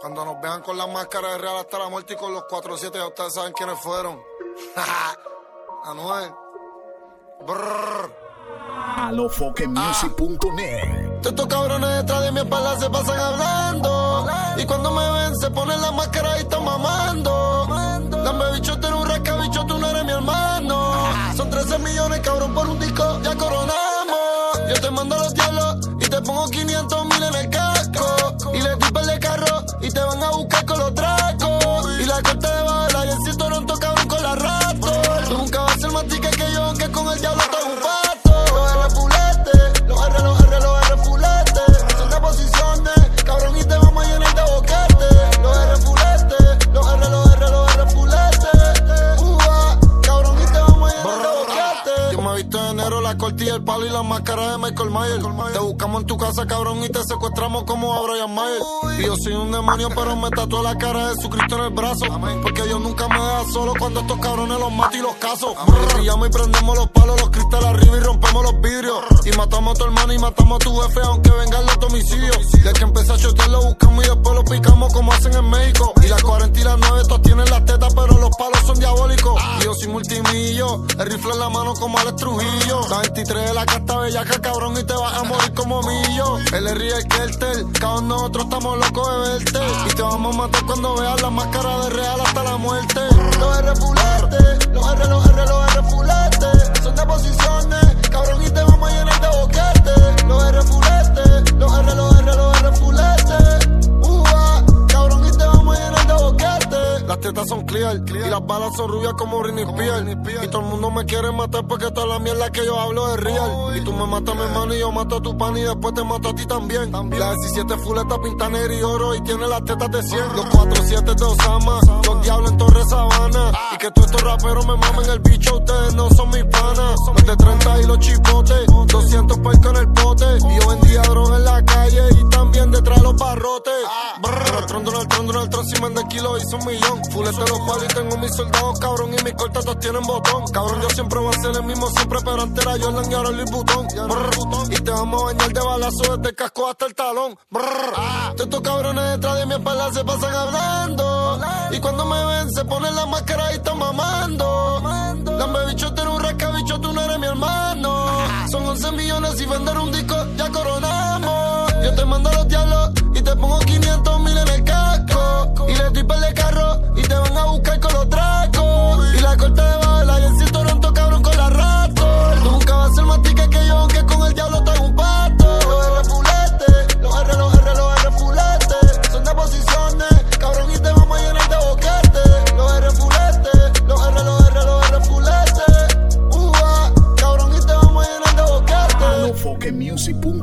Cuando nos vean con las máscaras de Real hasta la muerte y con los 4-7, ya ustedes saben quiénes fueron. Anuel. alofoquemusic.net. Estos cabrones detrás de mi espalda se pasan hablando. Y cuando me ven se ponen la máscara y están mamando. Dame bicho, tú eres un rasca, bicho, tú no eres mi hermano. Son 13 millones, cabrón, por un disco, ya coronamos. Yo te mando a los diablos y te pongo 500,000 en el casco. Y le di de carro y te van a buscar con los tracos. Y la corte de bala y el cinto Toronto, cabrón, con la Raptor. Tú nunca vas a ser más tique que yo, aunque con el diablo te un pato. Los R fulete, los R fulete. Son de posiciones, cabrón, y te vamos a llenar de boquete. Los R fulete, los R fulete. Cabrón, y te vamos a llenar de boquete. Yo me viste de enero, la corte y el palo y la máscara de Michael Myers. Te buscamos en tu casa, cabrón, y te secuestramos como a Brian Mayer. Y yo soy un demonio, pero me tatué la cara de Jesucristo en el brazo. Porque Dios nunca me deja solo cuando estos cabrones los mato y los caso. Brillamos y prendemos los palos, los cristales arriba y rompemos los vidrios. Y matamos a tu hermano y matamos a tu jefe, aunque venga el otro homicidio. Desde que empecé a chotear lo buscamos y después lo picamos como hacen en México. Y las 40 y las 9, estos tienen las tetas, pero los palos son diabólicos. Y yo soy multimillo, el rifle en la mano como Alex Trujillo. La 23 de la casta bellaca, cabrón, y te vas a morir como millo. Él es Riel Kertel, cabrón, nosotros estamos locos de verte. Y te vamos a matar cuando veas la máscara de Real hasta la muerte. Los R fulete, los R fulete. Son de posiciones, cabrón, y te vamos a llenar de boquete. Los R fulete, los R fulete. Cabrón, y te vamos a llenar de boquete. Las tetas son clear y las balas son rubias como Britney Spears. Y todo el mundo me quiere matar porque toda la mierda que yo hablo es real. Y tú me matas a mi hermano y yo mato a tu pan y después te mato a ti también. La 17 fuleta pinta negro y oro y tiene las tetas de 100. Los 4-7 de Osama, los diablos en Torre Sabana. Y que todos estos raperos me mamen el bicho, ustedes no son mis panas. Más de 30 y los chipotes, 200 pesos en el pote. Y yo vendía droga en la calle y también detrás de los barrotes. Donald Trump, si manda kilo hizo un millón. Fulete los palos y tengo mis soldados, cabrón, y mis cortas todos tienen botón. Cabrón, yo siempre voy a ser el mismo siempre, pero antes era Jordan y ahora Luis Butón. Y te vamos a bañar de balazo desde el casco hasta el talón. Estos cabrones detrás de mi espalda se pasan hablando. Y cuando me ven se ponen la máscara y están mamando. Dame bicho, tú eres un rasca, bicho, tú no eres mi hermano. Son 11 millones y vender un disco, ya coronamos. Yo te mando a los diablos y te pongo 500,000 en el casco. Y le doy de carro y te van a buscar con los tracos. Y la corte de bala y el cinto Toronto, cabrón, con la Raptor. Tú nunca vas a ser más tique que yo, aunque con el diablo te hago un pato. Los R fulete, los R fulete. Son de posiciones, cabrón, y te vamos a llenar de boquete. Los R fulete, los R fulete. Cabrón, y te vamos a llenar de boquete. alofoquemusic.net.